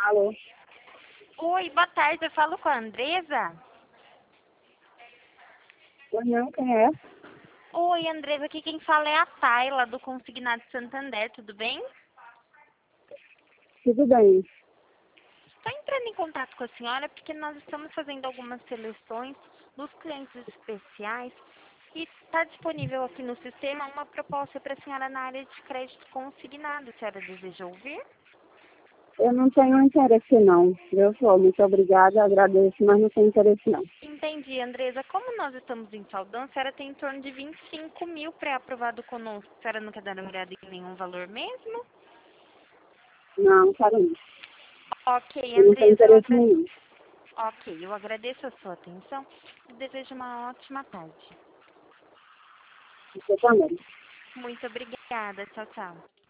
Alô? Oi, boa tarde. Eu falo com a Andresa. Oi, não, quem é? Oi, Andresa. Aqui quem fala é a Tayla, do Consignado Santander. Tudo bem? Tudo bem. Estou entrando em contato com a senhora porque nós estamos fazendo algumas seleções dos clientes especiais e está disponível aqui no sistema uma proposta para a senhora na área de crédito consignado. A senhora deseja ouvir? Eu não tenho interesse, não. Eu sou muito obrigada, agradeço, mas não tenho interesse, não. Entendi, Andresa. Como nós estamos em saldão, a senhora tem em torno de 25 mil pré-aprovado conosco. A senhora não quer dar uma olhada em nenhum valor mesmo? Não, quero não. Ok, Eu não tenho Andresa, interesse nenhum. Ok, eu agradeço a sua atenção e desejo uma ótima tarde. Você também. Muito obrigada. Tchau, tchau.